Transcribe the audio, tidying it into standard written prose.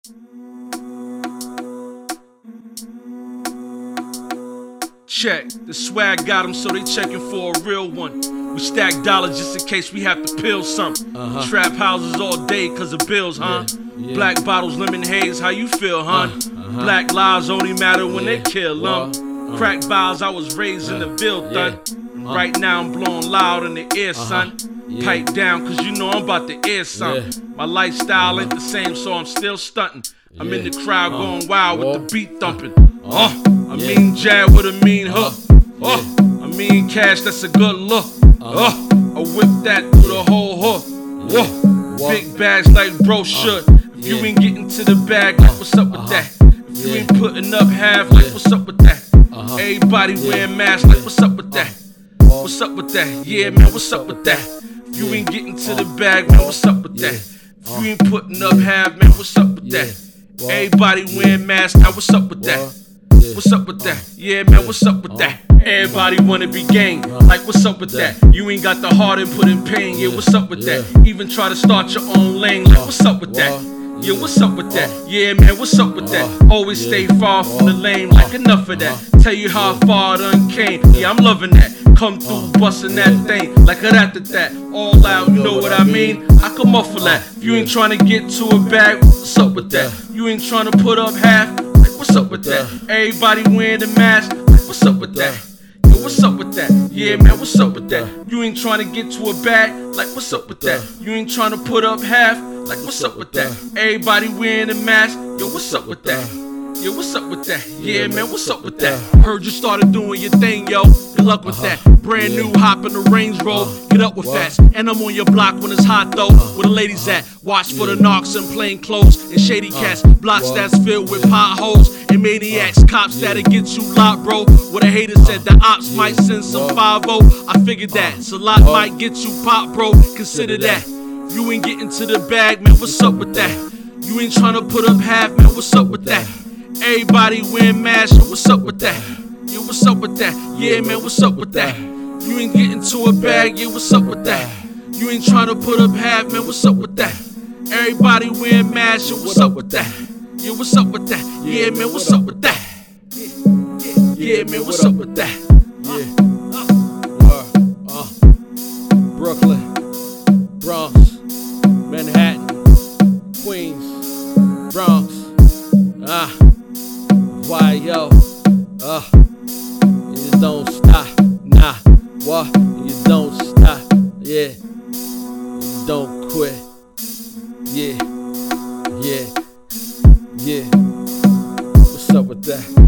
Check, the swag got them, so they checking for a real one. We stack dollars just in case we have to peel something. Trap houses all day cause of bills, huh? Black bottles, lemon haze, how you feel, huh? Black lives only matter when they kill them. Crack vials, I was raised in the Ville, done. Right now I'm blowing loud in the ear, son. Pipe down cause you know I'm about to air something. My lifestyle ain't the same, so I'm still stunting. I'm in the crowd going wild with the beat thumping. I mean jab with a mean hook. I mean cash, that's a good look. I whip that through the whole hook. Big bags like bro should. If you ain't getting to the bag, like what's up with that? If you ain't putting up half, like what's up with that? Everybody wearing masks, like what's up with that? What's up with that? Yeah, man, what's up with that? If you ain't getting to the bag, man, what's up with that? If you ain't putting up half, man, what's up with that? Everybody wearing masks, now what's up with that? What's up with that? Yeah, man, what's up with that? Everybody wanna be gang, like what's up with that? You ain't got the heart and put in pain, yeah, what's up with that? Even try to start your own lane, like what's up with that? Yeah, what's up with that? Yeah, man, what's up with that? Always stay far from the lane, like enough of that. Tell you how far I done came, yeah, I'm loving that. Come through busting that thing, like a that. All out, you know what I mean? I can muffle that. If you ain't trying to get to a bag, what's up with that? You ain't trying to put up half, like what's up with that? Everybody wearing the mask, like what's up with that? Yo, what's up with that? Yeah, man, what's up with that? You ain't trying to get to a bag, like what's up with that? You ain't trying to put up half, like what's up with that? Everybody wearing the mask, yo, what's up with that? Yo, what's up with that? Yeah, man, what's up with that? Heard you started doing your thing, yo. Good luck with that. Brand new hop in the Range Rover. Get up with fast. And I'm on your block when it's hot though. Where the ladies at? Watch for the narcs in plain clothes and shady cats. Blocks that's filled with potholes and maniacs. Cops that'll get you locked, bro. What a hater said, the ops might send some 5-0. I figured that. So lot might get you pop, bro. Consider that. You ain't getting to the bag, man. What's up with that? You ain't trying to put up half, man. What's up with that? Everybody wearing masks, yo, what's up with that? Yo, what's up with that? Yeah, man, what's up with that? You ain't getting to a bag, yeah, what's up with that? You ain't trying to put up half, man, what's up with that? Everybody wearing masks, yo, what's up with that? Yeah, what's up with that? Yeah, man, what's up with that? Yeah, man, what's up with that? Brooklyn, Bronx, Manhattan, Queens, Bronx, why yo, you don't stop, nah, what, you don't stop, yeah, you don't quit, yeah, what's up with that?